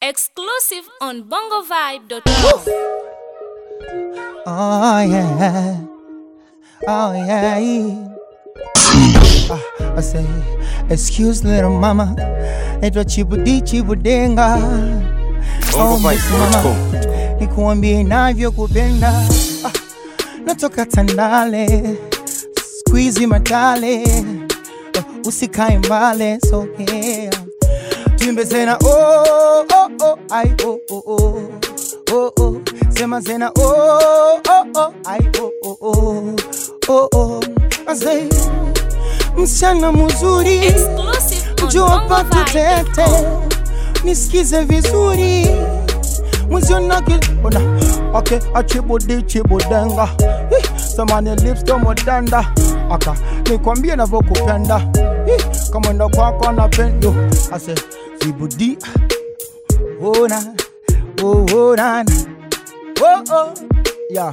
Exclusive on bongovibe.com. Oh yeah, oh yeah. I say, excuse little mama, naitwa Chibudenga. Oh mama, nikuambie navyokupenda. Natoka Tandale, squeeze madale, usikae mbale, so yeah. Tuimbe zena oh oh oh ai oh oh oh oh oh, sema zena oh oh oh ai oh oh oh oh oh. I say, msichana mzuri, njoo patu tete, nisikize vizuri, mziona kilona. Okay, Chibudenga, sema ni lips tomo danda. Aka, nikwambie navyokupenda, kama ndo kwako napendo. I say, Zibudi, oh na, oh oh na, oh oh, yeah.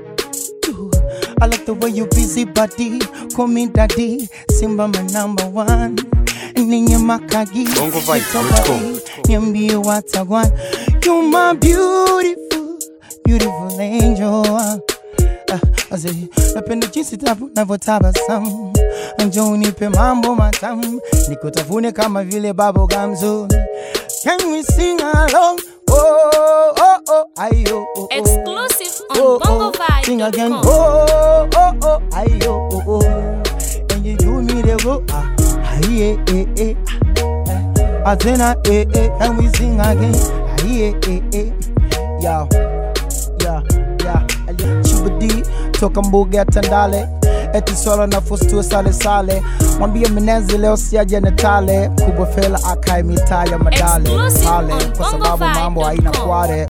I like the way you busy body, call me daddy, Simba my number one. Ninye makagi, niambie watagwan. You're my beautiful, beautiful angel. I say, napenda jinsi unavyotabasamu, njoo unipe mambo matamu, nikutafune kama vile bubble gum zo. Can we sing along? Oh oh oh ayo oh, oh. Exclusive on bongovibe.com. Sing again. Oh oh oh ayo oh, oh. And you do me the go aye eh eh. Azena eh eh. Can we sing again? Aye eh eh. Yeah yeah yeah. Chibudi toka mbuga ya Tandale, eti solo na fustu sale. Mwambie Menezi leo siaje Natale, kubwa fela akai mitaa ya madale pale, kwa sababu mambo haina kware.